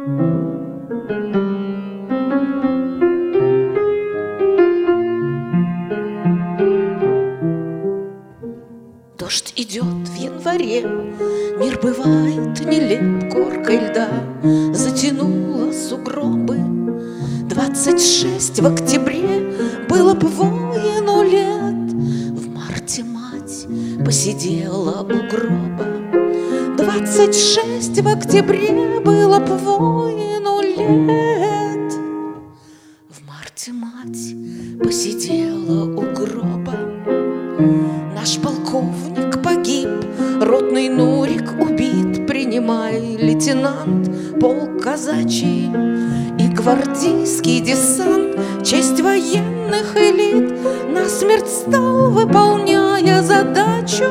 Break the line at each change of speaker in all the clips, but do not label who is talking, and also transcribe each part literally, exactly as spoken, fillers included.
Дождь идет в январе, мир бывает нелеп коркой льда, затянуло сугробы. Двадцать шесть в октябре было б воину лет, в марте мать посидела у гроба. Двадцать шесть в октябре было б воину лет, в марте мать посидела у гроба. Наш полковник погиб, ротный Нурик убит, принимай, лейтенант, полк казачий и гвардейский десант, честь военных элит, насмерть стал, выполняя задачу.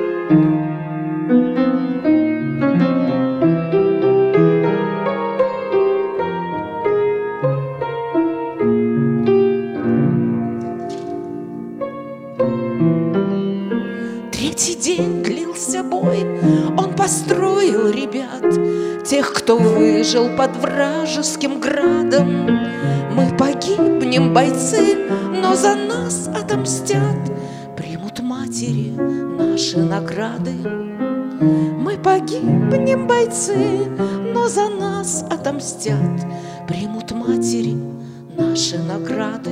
Третий день длился бой, он построил ребят, тех, кто выжил под вражеским градом. Мы погибнем, бойцы, но за нас отомстят, примут матери наши награды. Мы погибнем, бойцы, но за нас отомстят, примут матери наши награды.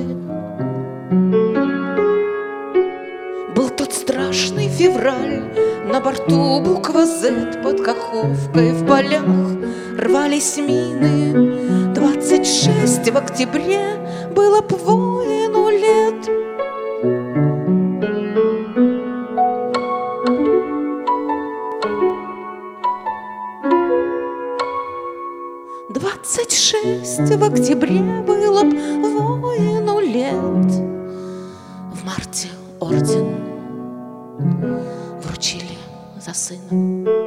Был тот страшный февраль, на борту буква Z под Каховкой в полях рвались мины. Двадцать шесть в октябре было б воину лет. Двадцать шесть в октябре было б воину лет. В марте орден вручили за сына.